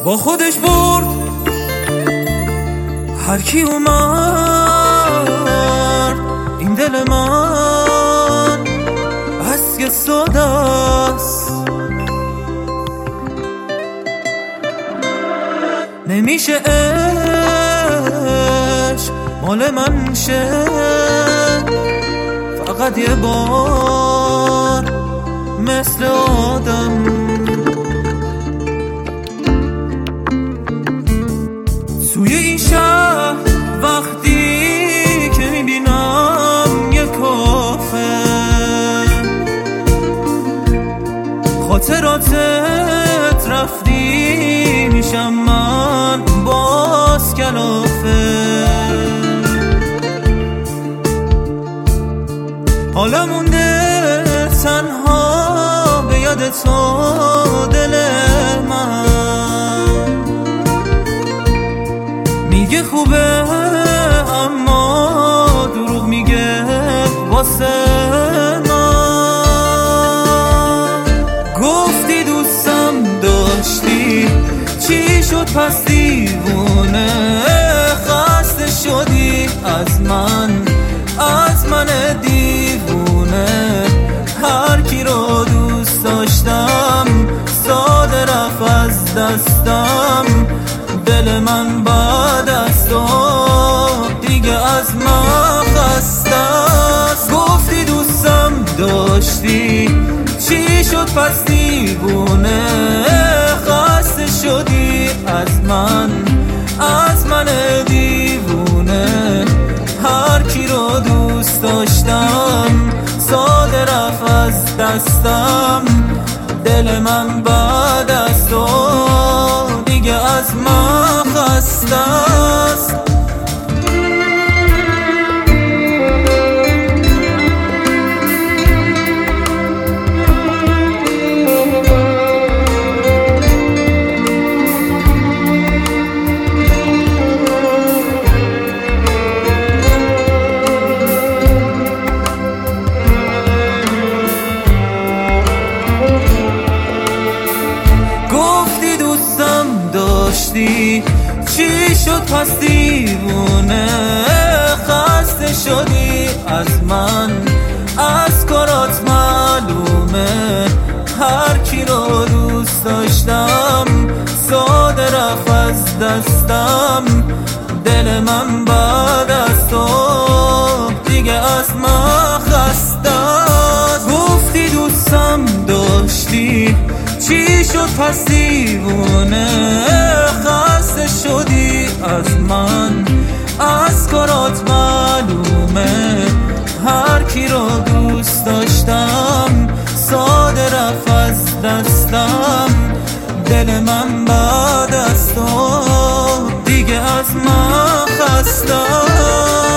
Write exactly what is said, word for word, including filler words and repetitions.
با خودش برد هر کی اومد این دل من بس ساده است، نمیشه عشق مال من شه فقط یه بار مثل آدم. توی این شهر وقتی که میبینم یه کافه خاطراتت رفتی میشم من باز کلافه. حالا مونده تنها به یاد تو دل من، میگه خوبه اما دروغ میگه واسه من. گفتی دوستم داشتی چی شد پس دیوونه خسته شدی از من از من دیوونه. هر کی رو دوست داشتم ساده رفت از دستم، دل من بعد از تو دیگه از من خسته است. گفتی دوستم داشتی چی شد پس دیوونه خسته شدی از من از من دیوونه. هر کی رو دوست داشتم ساده رفت از دستم، دل من بعد از تو دیگه از من خسته است. چی شد پس دیوونه خسته شدی از من از کارات معلومه. هر کی رو دوست داشتم ساده رفت از دستم، دل من بعد از تو دیگه از من خسته است. گفتی دوستم داشتی چی شد پس دیوونه خسته شدی از من از کارات معلومه. هر کی رو دوست داشتم ساده رفت از دستم، دل من بعد از تو دیگه از من خسته.